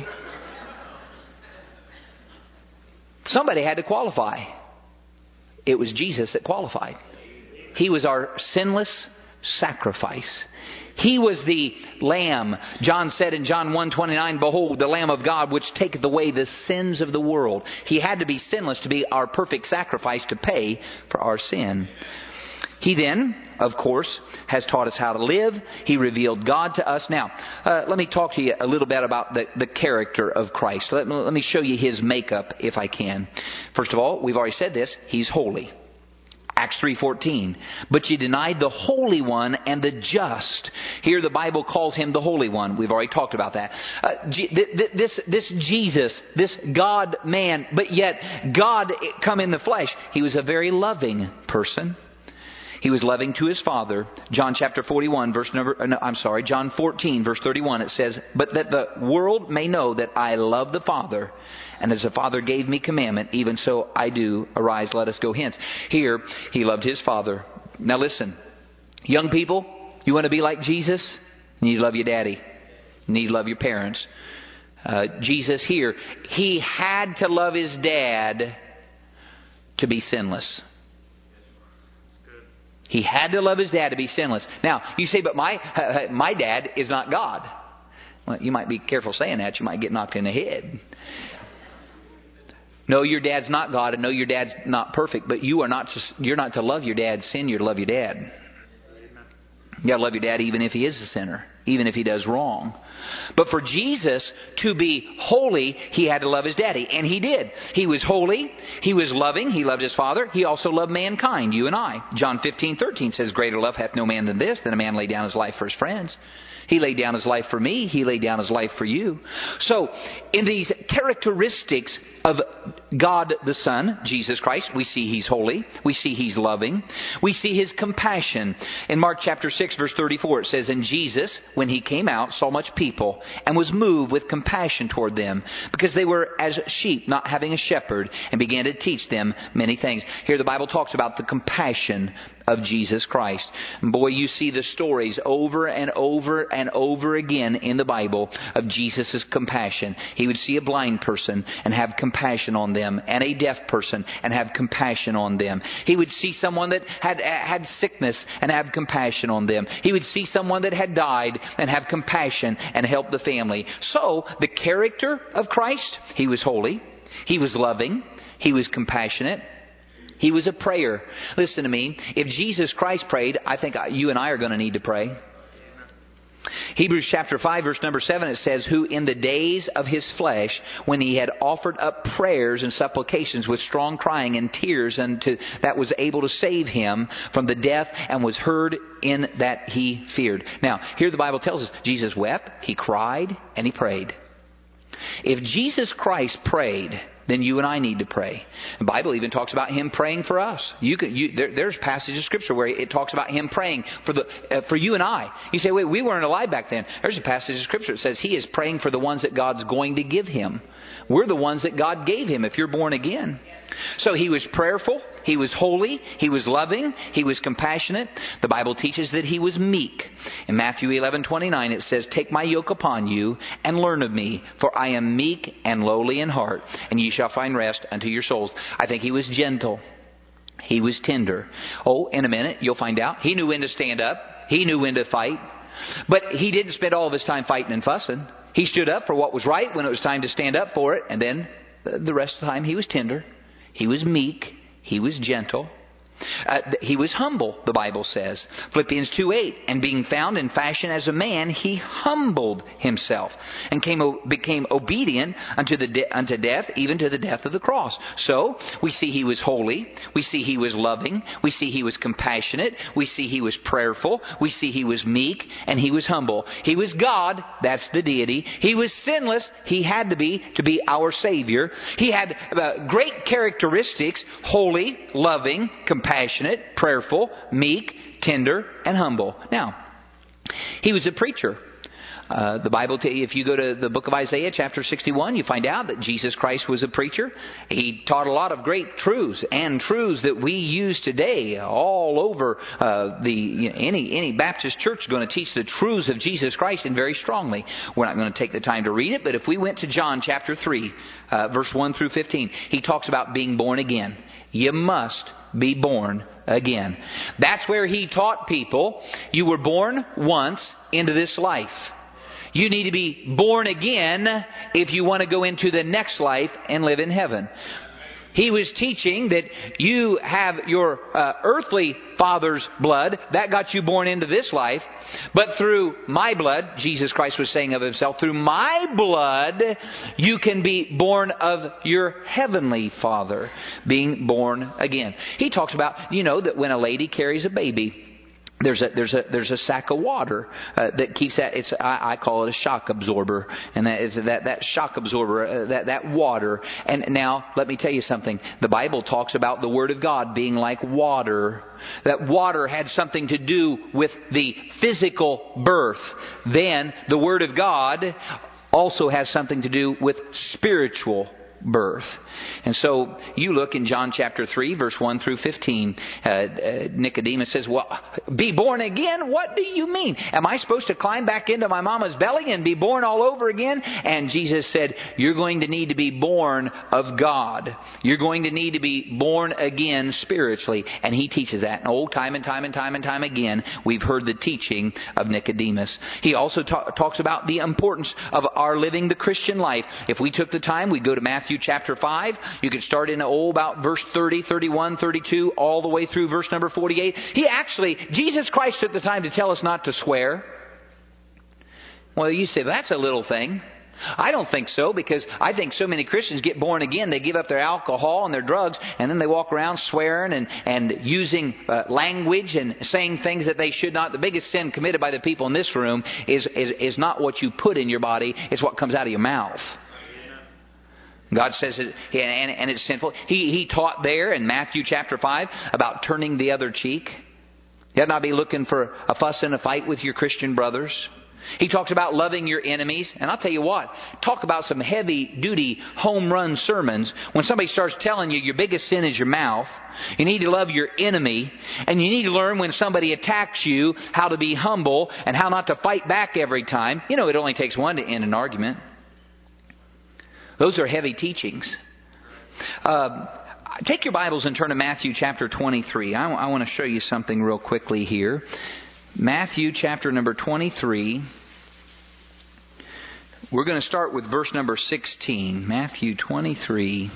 Somebody had to qualify. It was Jesus that qualified. He was our sinless sacrifice. He was the Lamb. John said in John 1:29, Behold, the Lamb of God, which taketh away the sins of the world. He had to be sinless to be our perfect sacrifice to pay for our sin. He then, of course, has taught us how to live. He revealed God to us. Now, let me talk to you a little bit about the character of Christ. Let me show you his makeup, if I can. First of all, we've already said this. He's holy. Acts 3:14. But you denied the Holy One and the just. Here the Bible calls him the Holy One. We've already talked about that. This Jesus, this God-man, but yet God come in the flesh. He was a very loving person. He was loving to his Father. John 14, verse 31, it says, But that the world may know that I love the Father, and as the Father gave me commandment, even so I do. Arise, let us go hence. Here, he loved his Father. Now listen, young people, you want to be like Jesus? You need to love your daddy. You need to love your parents. Jesus here, he had to love his dad to be sinless. He had to love his dad to be sinless. Now, you say, but my dad is not God. Well, you might be careful saying that. You might get knocked in the head. No, your dad's not God, and no, your dad's not perfect. But you're not to love your dad's sin. You're to love your dad. You got to love your dad even if he is a sinner, even if he does wrong. But for Jesus to be holy, he had to love his daddy. And he did. He was holy. He was loving. He loved his Father. He also loved mankind, you and I. John 15:13 says, Greater love hath no man than this, than a man lay down his life for his friends. He laid down his life for me. He laid down his life for you. So, in these characteristics of God the Son, Jesus Christ, we see He's holy. We see He's loving. We see His compassion. In Mark chapter 6, verse 34, it says, And Jesus, when He came out, saw much people, and was moved with compassion toward them, because they were as sheep, not having a shepherd, and began to teach them many things. Here the Bible talks about the compassion of Jesus Christ. And boy, you see the stories over and over and over again in the Bible of Jesus' compassion. He would see a blind person and have compassion on them, and a deaf person and have compassion on them. He would see someone that had sickness and have compassion on them. He would see someone that had died and have compassion and help the family. So, the character of Christ, He was holy, He was loving, He was compassionate, He was a prayer. Listen to me. If Jesus Christ prayed, I think you and I are going to need to pray. Hebrews chapter 5, verse number 7, it says, Who in the days of His flesh, when He had offered up prayers and supplications with strong crying and tears, that was able to save Him from the death, and was heard in that He feared. Now, here the Bible tells us, Jesus wept, He cried, and He prayed. If Jesus Christ prayed, then you and I need to pray. The Bible even talks about Him praying for us. There's passages of Scripture where it talks about Him praying for you and I. You say, wait, we weren't alive back then. There's a passage of Scripture that says He is praying for the ones that God's going to give Him. We're the ones that God gave Him if you're born again. So He was prayerful, He was holy, He was loving, He was compassionate. The Bible teaches that He was meek. In Matthew 11:29 it says, "Take my yoke upon you and learn of me, for I am meek and lowly in heart, and ye shall find rest unto your souls." I think He was gentle. He was tender. Oh, in a minute you'll find out. He knew when to stand up. He knew when to fight. But He didn't spend all of His time fighting and fussing. He stood up for what was right when it was time to stand up for it, and then the rest of the time He was tender. He was meek. He was gentle. He was humble, the Bible says. Philippians 2:8, "And being found in fashion as a man, He humbled Himself, and became obedient unto death, even to the death of the cross." So, we see He was holy. We see He was loving. We see He was compassionate. We see He was prayerful. We see He was meek, and He was humble. He was God. That's the deity. He was sinless. He had to be our Savior. He had great characteristics: holy, loving, compassionate, prayerful, meek, tender, and humble. Now, He was a preacher. The Bible, if you go to the book of Isaiah, chapter 61, you find out that Jesus Christ was a preacher. He taught a lot of great truths, and truths that we use today all over. Any Baptist church is going to teach the truths of Jesus Christ, and very strongly. We're not going to take the time to read it, but if we went to John chapter 3, verse 1 through 15, He talks about being born again. You must be born again. That's where He taught people, you were born once into this life. You need to be born again if you want to go into the next life and live in heaven. He was teaching that you have your earthly father's blood. That got you born into this life. But through my blood, Jesus Christ was saying of Himself, through my blood, you can be born of your heavenly Father, being born again. He talks about, that when a lady carries a baby, there's a sack of water that keeps that. I call it a shock absorber, and that shock absorber, that water. And now let me tell you something. The Bible talks about the Word of God being like water. That water had something to do with the physical birth. Then the Word of God also has something to do with spiritual birth. And so you look in John chapter 3, verse 1 through 15. Nicodemus says, well, be born again? What do you mean? Am I supposed to climb back into my mama's belly and be born all over again? And Jesus said, you're going to need to be born of God. You're going to need to be born again spiritually. And He teaches that. And time and time again, we've heard the teaching of Nicodemus. He also talks about the importance of our living the Christian life. If we took the time, we'd go to Matthew chapter 5. You could start in about verse 30, 31, 32, all the way through verse number 48. Jesus Christ took the time to tell us not to swear. Well, you say, that's a little thing. I don't think so, because I think so many Christians get born again, they give up their alcohol and their drugs, and then they walk around swearing and using language and saying things that they should not. The biggest sin committed by the people in this room is not what you put in your body, it's what comes out of your mouth. God says it, and it's sinful. He taught there in Matthew chapter 5 about turning the other cheek. You ought not be looking for a fuss and a fight with your Christian brothers. He talks about loving your enemies. And I'll tell you what, talk about some heavy-duty home run sermons. When somebody starts telling you your biggest sin is your mouth, you need to love your enemy, and you need to learn when somebody attacks you how to be humble and how not to fight back every time. It only takes one to end an argument. Those are heavy teachings. Take your Bibles and turn to Matthew chapter 23. I want to show you something real quickly here. Matthew chapter number 23. We're going to start with verse number 16. Matthew 23.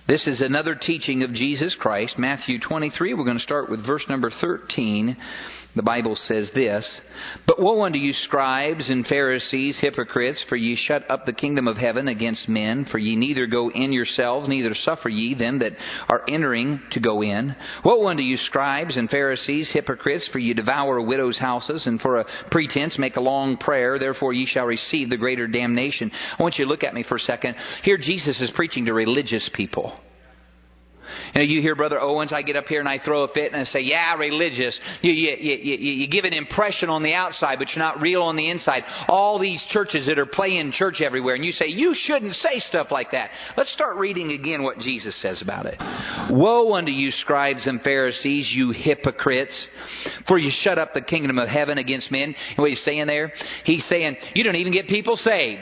This is another teaching of Jesus Christ. Matthew 23, we're going to start with verse number 13. The Bible says this, "But woe unto you, scribes and Pharisees, hypocrites, for ye shut up the kingdom of heaven against men, for ye neither go in yourselves, neither suffer ye them that are entering to go in. Woe unto you, scribes and Pharisees, hypocrites, for ye devour widows' houses, and for a pretense make a long prayer, therefore ye shall receive the greater damnation." I want you to look at me for a second. Here Jesus is preaching to religious people. You hear Brother Owens, I get up here and I throw a fit and I say, yeah, religious. You give an impression on the outside, but you're not real on the inside. All these churches that are playing church everywhere, and you say, you shouldn't say stuff like that. Let's start reading again what Jesus says about it. "Woe unto you, scribes and Pharisees, you hypocrites, for you shut up the kingdom of heaven against men." And what he's saying there? He's saying, you don't even get people saved.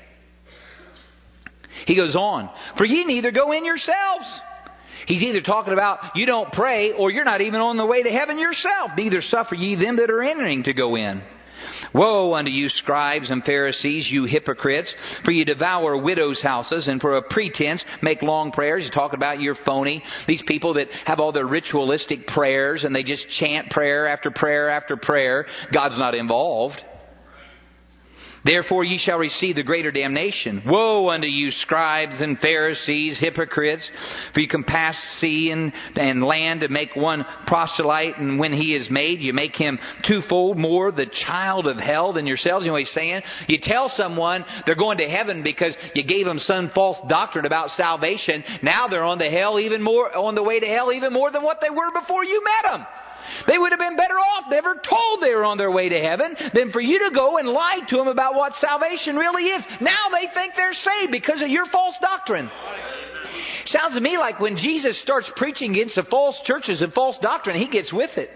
He goes on, "For ye neither go in yourselves." He's either talking about you don't pray, or you're not even on the way to heaven yourself. "Neither suffer ye them that are entering to go in. Woe unto you, scribes and Pharisees, you hypocrites, for you devour widows' houses, and for a pretense make long prayers." He's talking about you're phony. These people that have all their ritualistic prayers, and they just chant prayer after prayer after prayer. God's not involved. "Therefore ye shall receive the greater damnation. Woe unto you, scribes and Pharisees, hypocrites, for you compass sea and land to make one proselyte, and when he is made, you make him twofold more the child of hell than yourselves." You know what he's saying? You tell someone they're going to heaven because you gave them some false doctrine about salvation. Now they're on the way to hell even more than what they were before you met them. They would have been better off never told they were on their way to heaven than for you to go and lie to them about what salvation really is. Now they think they're saved because of your false doctrine. Sounds to me like when Jesus starts preaching against the false churches and false doctrine, He gets with it.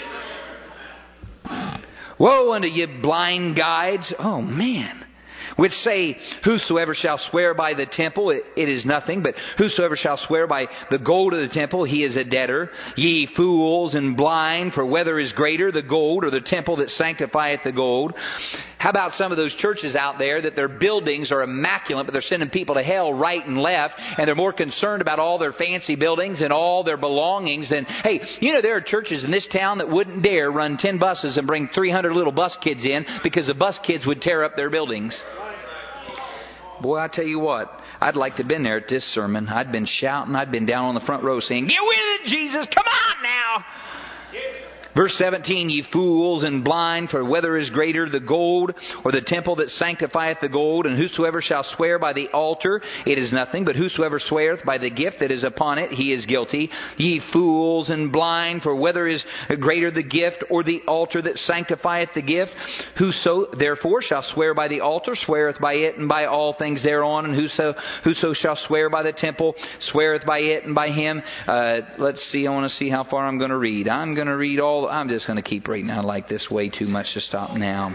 "Woe unto you, blind guides." Oh man. "Which say, whosoever shall swear by the temple, it is nothing. But whosoever shall swear by the gold of the temple, he is a debtor. Ye fools and blind, for whether is greater, the gold or the temple that sanctifieth the gold?" How about some of those churches out there that their buildings are immaculate, but they're sending people to hell right and left, and they're more concerned about all their fancy buildings and all their belongings than, hey, there are churches in this town that wouldn't dare run 10 buses and bring 300 little bus kids in because the bus kids would tear up their buildings. Boy, I tell you what, I'd like to have been there at this sermon. I'd been shouting. I'd been down on the front row saying, "Get with it, Jesus! Come on now!" Verse 17, "Ye fools and blind, for whether is greater, the gold or the temple that sanctifieth the gold? And whosoever shall swear by the altar, it is nothing. But whosoever sweareth by the gift that is upon it, he is guilty. Ye fools and blind, for whether is greater the gift or the altar that sanctifieth the gift? Whoso therefore shall swear by the altar, sweareth by it and by all things thereon. And whoso shall swear by the temple, sweareth by it and by him." Let's see, I want to see how far I'm going to read. I'm going to read I'm just going to keep reading. I like this way too much to stop now.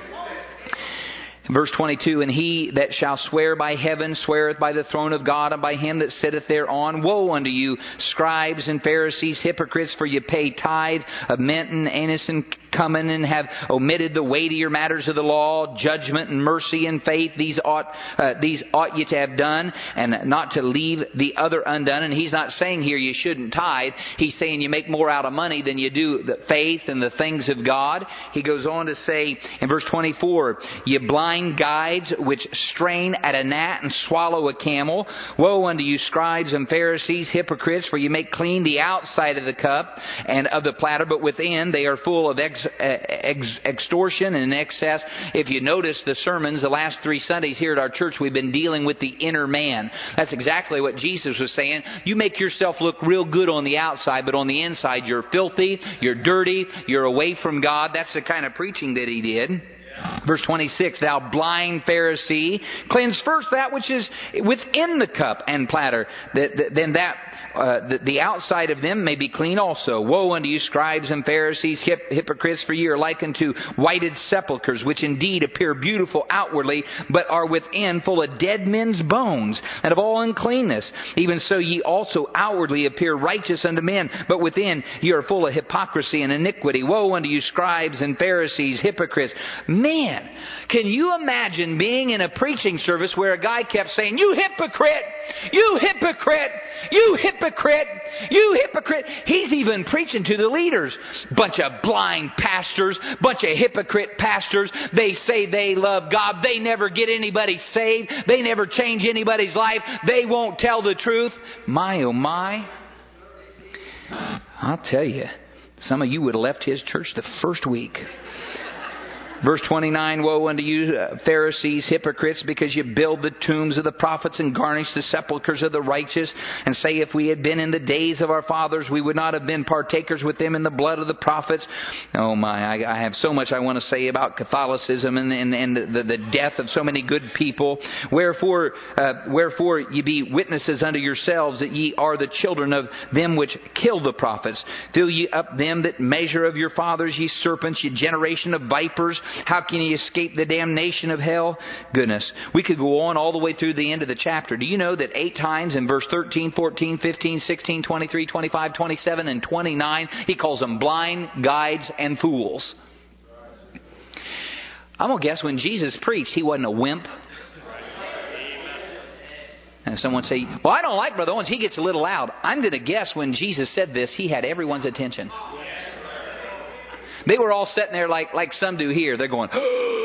Verse 22, "And he that shall swear by heaven sweareth by the throne of God and by him that sitteth thereon. Woe unto you, scribes and Pharisees, hypocrites, for ye pay tithe of mint and anise and cumin, and have omitted the weightier matters of the law, judgment and mercy and faith. These ought ye to have done, and not to leave the other undone." And he's not saying here you shouldn't tithe. He's saying you make more out of money than you do the faith and the things of God. He goes on to say in verse 24, "Ye blind guides, which strain at a gnat and swallow a camel. Woe unto you, scribes and Pharisees, hypocrites, for you make clean the outside of the cup and of the platter, but within they are full of extortion and excess." If you notice the sermons the last 3 Sundays here at our church, we've been dealing with the inner man. That's exactly what Jesus was saying. You make yourself look real good on the outside, but on the inside you're filthy, you're dirty, you're away from God. That's the kind of preaching that He did. Verse 26, "Thou blind Pharisee, cleanse first that which is within the cup and platter, then the outside of them may be clean also. Woe unto you, scribes and Pharisees, hypocrites, for ye are like unto whited sepulchres, which indeed appear beautiful outwardly, but are within full of dead men's bones, and of all uncleanness. Even so ye also outwardly appear righteous unto men, but within ye are full of hypocrisy and iniquity. Woe unto you, scribes and Pharisees, hypocrites, Man, can you imagine being in a preaching service where a guy kept saying, "You hypocrite! You hypocrite! You hypocrite! You hypocrite!" He's even preaching to the leaders. Bunch of blind pastors, bunch of hypocrite pastors. They say they love God. They never get anybody saved. They never change anybody's life. They won't tell the truth. My, oh my. I'll tell you, some of you would have left his church the first week. Verse 29, "Woe unto you, Pharisees, hypocrites, because you build the tombs of the prophets and garnish the sepulchres of the righteous, and say, if we had been in the days of our fathers, we would not have been partakers with them in the blood of the prophets." Oh my, I have so much I want to say about Catholicism and the death of so many good people. Wherefore ye be witnesses unto yourselves that ye are the children of them which killed the prophets. Fill ye up them that measure of your fathers, ye serpents, ye generation of vipers. How can you escape the damnation of hell? Goodness, we could go on all the way through the end of the chapter. Do you know that 8 times in verse 13, 14, 15, 16, 23, 25, 27, and 29, he calls them blind, guides, and fools? I'm going to guess when Jesus preached, he wasn't a wimp. And someone say, "Well, I don't like Brother Owens. He gets a little loud." I'm going to guess when Jesus said this, he had everyone's attention. They were all sitting there like some do here. They're going,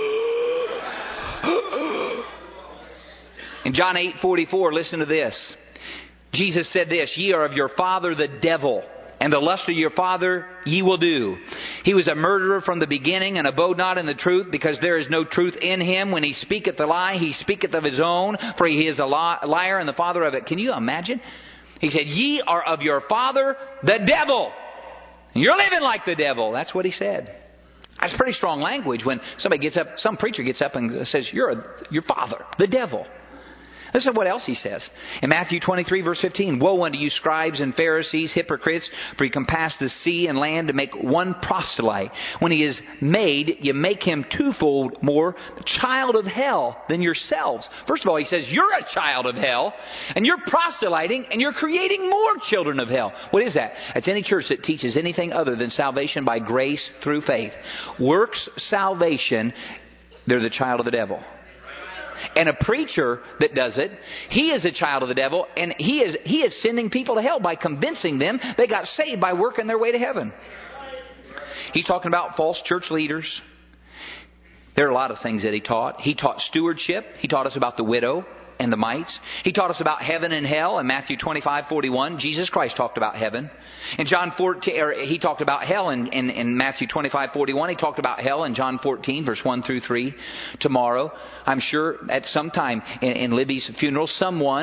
In John 8:44, listen to this. Jesus said this, "Ye are of your father the devil, and the lust of your father ye will do. He was a murderer from the beginning, and abode not in the truth, because there is no truth in him. When he speaketh a lie, he speaketh of his own, for he is a liar and the father of it." Can you imagine? He said, "Ye are of your father the devil. You're living like the devil." That's what he said. That's pretty strong language when somebody gets up, some preacher gets up and says, your father, the devil. Listen to what else he says. In Matthew 23, verse 15, "Woe unto you, scribes and Pharisees, hypocrites, for you compass the sea and land to make one proselyte. When he is made, you make him twofold more child of hell than yourselves." First of all, he says, you're a child of hell, and you're proselyting, and you're creating more children of hell. What is that? It's any church that teaches anything other than salvation by grace through faith. Works salvation, they're the child of the devil. And a preacher that does it, he is a child of the devil, and he is sending people to hell by convincing them they got saved by working their way to heaven. He's talking about false church leaders. There are a lot of things that he taught. He taught stewardship. He taught us about the widow and the mites. He taught us about heaven and hell in Matthew 25:41. Jesus Christ talked about heaven. In John 14, he talked about hell in Matthew 25:41. He talked about hell in John 14, verse 1 through 3. Tomorrow, I'm sure at some time in Libby's funeral, someone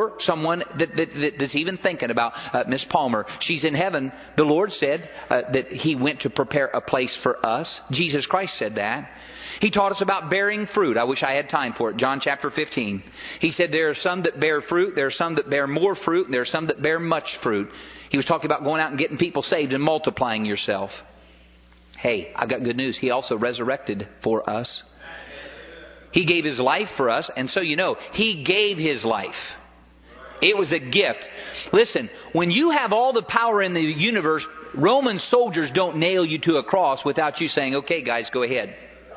that's even thinking about Miss Palmer, she's in heaven. The Lord said that He went to prepare a place for us. Jesus Christ said that. He taught us about bearing fruit. I wish I had time for it. John chapter 15. He said there are some that bear fruit, there are some that bear more fruit, and there are some that bear much fruit. He was talking about going out and getting people saved and multiplying yourself. Hey, I've got good news. He also resurrected for us. He gave His life for us, and so you know, He gave His life. It was a gift. Listen, when you have all the power in the universe, Roman soldiers don't nail you to a cross without you saying, "Okay, guys, go ahead."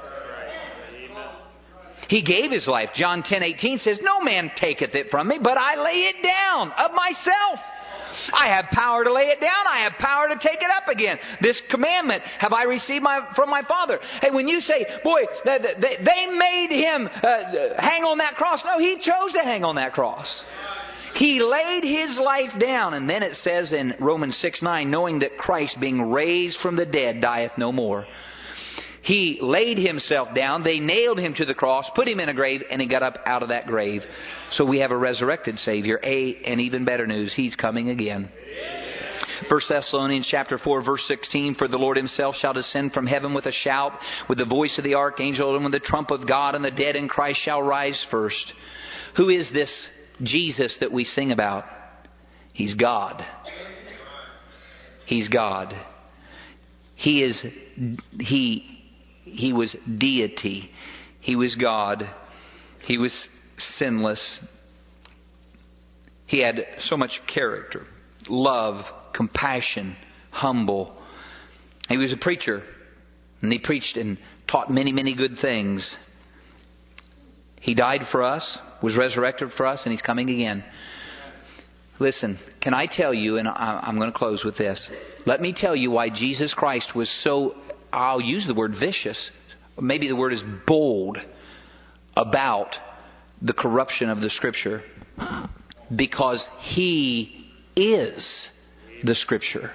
He gave His life. John 10:18 says, "No man taketh it from me, but I lay it down of myself. I have power to lay it down. I have power to take it up again. This commandment have I received from my Father." Hey, when you say, "Boy, they made Him hang on that cross." No, He chose to hang on that cross. He laid His life down. And then it says in Romans 6:9, "Knowing that Christ, being raised from the dead, dieth no more." He laid Himself down. They nailed Him to the cross, put Him in a grave, and He got up out of that grave. So we have a resurrected Savior. And even better news, He's coming again. 1 Thessalonians chapter 4, verse 16, "For the Lord Himself shall descend from heaven with a shout, with the voice of the archangel, and with the trump of God, and the dead in Christ shall rise first." Who is this Jesus that we sing about? He's God. He's God. He was deity. He was God. He was sinless. He had so much character, love, compassion, humble. He was a preacher. And He preached and taught many, many good things. He died for us, was resurrected for us, and He's coming again. Listen, can I tell you, and I'm going to close with this. Let me tell you why Jesus Christ was so, I'll use the word vicious, maybe the word is bold, about the corruption of the Scripture. Because He is the Scripture.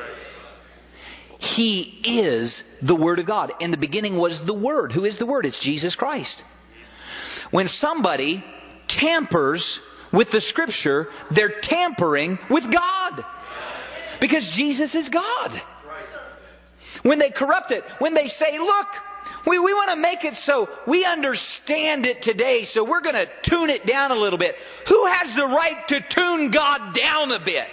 He is the Word of God. In the beginning was the Word. Who is the Word? It's Jesus Christ. When somebody tampers with the Scripture, they're tampering with God. Because Jesus is God. When they corrupt it, when they say, look, we want to make it so we understand it today, so we're going to tune it down a little bit. Who has the right to tune God down a bit?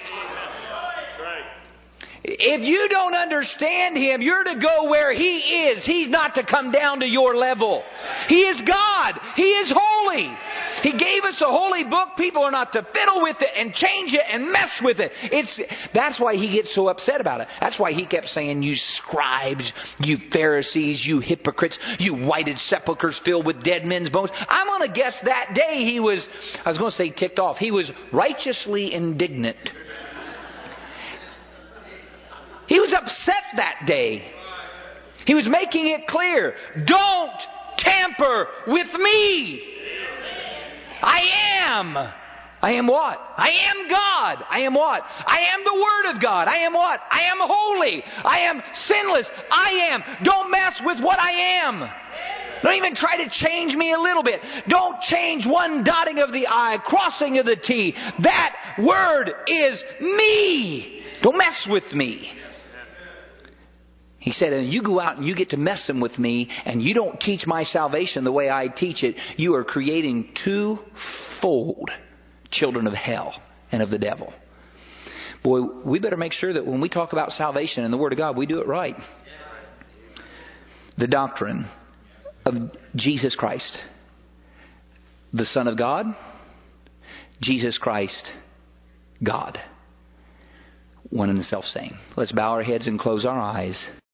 If you don't understand Him, you're to go where He is. He's not to come down to your level. He is God. He is holy. He gave us a holy book. People are not to fiddle with it and change it and mess with it. That's why He gets so upset about it. That's why He kept saying, you scribes, you Pharisees, you hypocrites, you whited sepulchres filled with dead men's bones. I'm going to guess that day He was, I was going to say ticked off. He was righteously indignant. He was upset that day. He was making it clear. Don't tamper with me. I am what? I am God. I am what? I am the Word of God. I am what? I am holy. I am sinless. I am. Don't mess with what I am. Don't even try to change me a little bit. Don't change one dotting of the I, crossing of the T. That Word is me. Don't mess with me. He said, and you go out and you get to messing with me and you don't teach my salvation the way I teach it, you are creating twofold children of hell and of the devil. Boy, we better make sure that when we talk about salvation and the Word of God, we do it right. The doctrine of Jesus Christ, the Son of God, Jesus Christ, God. One and the self same. Let's bow our heads and close our eyes.